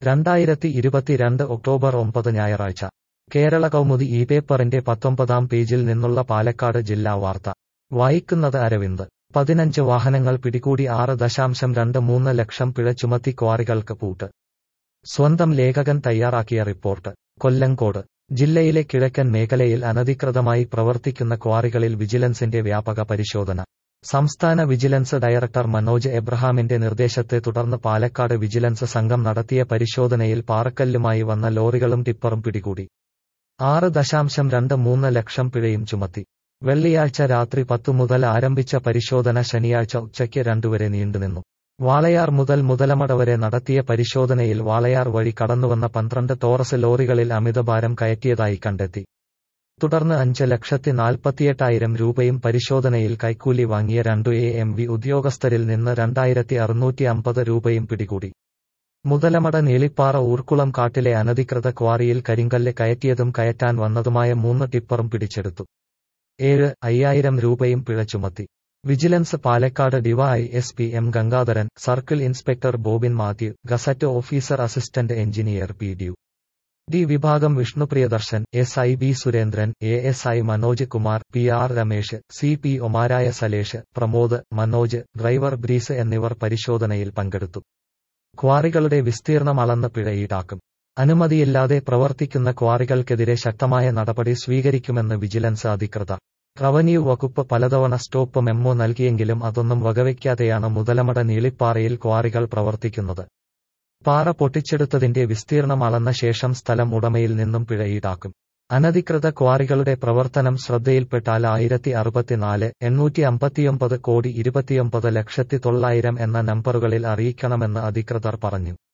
2022 October 9 ഞായറാഴ്ച കേരള കൗമുദി ഈ പേപ്പറിന്റെ 19-ാം പേജിൽ നിന്നുള്ള പാലക്കാട് ജില്ലാ വാർത്ത വായിക്കുന്നത് അരവിന്ദ് 15 വാഹനങ്ങൾ പിടികൂടി 6.23 ലക്ഷം പിഴ ചുമത്തി ക്വാറികൾക്ക് പൂട്ട്. സ്വന്തം ലേഖകൻ തയ്യാറാക്കിയ റിപ്പോർട്ട്. കൊല്ലങ്കോട് ജില്ലയിലെ കിഴക്കൻ മേഖലയിൽ അനധികൃതമായി പ്രവർത്തിക്കുന്ന ക്വാറികളിൽ വിജിലൻസിന്റെ വ്യാപക പരിശോധന. സംസ്ഥാന വിജിലൻസ് ഡയറക്ടർ മനോജ് എബ്രഹാമിന്റെ നിർദ്ദേശത്തെ തുടർന്ന് പാലക്കാട് വിജിലൻസ് സംഘം നടത്തിയ പരിശോധനയിൽ പാറക്കല്ലുമായി വന്ന ലോറികളും ടിപ്പറും പിടികൂടി. 6.23 ലക്ഷം പിഴയും ചുമത്തി. വെള്ളിയാഴ്ച രാത്രി 10 മുതൽ ആരംഭിച്ച പരിശോധന ശനിയാഴ്ച ഉച്ചയ്ക്ക് 2 വരെ നീണ്ടുനിന്നു. വാളയാർ മുതൽ മുതലമട വരെ നടത്തിയ പരിശോധനയിൽ വാളയാർ വഴി കടന്നുവന്ന 12 ടോറസ് ലോറികളിൽ അമിതഭാരം കയറ്റിയതായി കണ്ടെത്തി. തുടർന്ന് 5,48,000 രൂപയും പരിശോധനയിൽ കൈക്കൂലി വാങ്ങിയ 2 AMV ഉദ്യോഗസ്ഥരിൽ നിന്ന് 2,650 രൂപയും പിടികൂടി. മുതലമട നീളിപ്പാറ ഊർക്കുളം കാട്ടിലെ അനധികൃത ക്വാറിയിൽ കരിങ്കല്ല് കയറ്റിയതും കയറ്റാൻ വന്നതുമായ 3 ടിപ്പറും പിടിച്ചെടുത്തു. 7,500 രൂപയും പിഴ ചുമത്തി. Vigilance Palakkad DYSP M Gangadharan, circle inspector Bobin Mathew, gazette officer assistant engineer PDU D വിഭാഗം Vishnupriyadarshan, SI B Surendran, ASI Manoj Kumar, PR Ramesh, CPOമാരായ സലേഷ്, പ്രമോദ്, മനോജ്, ഡ്രൈവർ ബ്രീസ് എന്നിവർ പരിശോധനയിൽ പങ്കെടുത്തു. ക്വാറികളുടെ വിസ്തീർണം അളന്ന് പിഴ ഈടാക്കും. അനുമതിയില്ലാതെ പ്രവർത്തിക്കുന്ന ക്വാറികൾക്കെതിരെ ശക്തമായ നടപടി സ്വീകരിക്കുമെന്ന് വിജിലൻസ് അധികൃതർ. റവന്യൂ വകുപ്പ് പലതവണ സ്റ്റോപ്പ് മെമ്മോ നൽകിയെങ്കിലും അതൊന്നും വകവയ്ക്കാതെയാണ് മുതലമട നീളിപ്പാറയിൽ ക്വാറികൾ പ്രവർത്തിക്കുന്നത്. പാറ പൊട്ടിച്ചെടുത്തതിന്റെ വിസ്തീർണം അളന്ന ശേഷം സ്ഥലം ഉടമയിൽ നിന്നും പിഴ ഈടാക്കും. അനധികൃത ക്വാറികളുടെ പ്രവർത്തനം ശ്രദ്ധയിൽപ്പെട്ടാൽ 1064 859 കോടി 29,900,000 എന്ന നമ്പറുകളിൽ അറിയിക്കണമെന്ന് അധികൃതർ പറഞ്ഞു.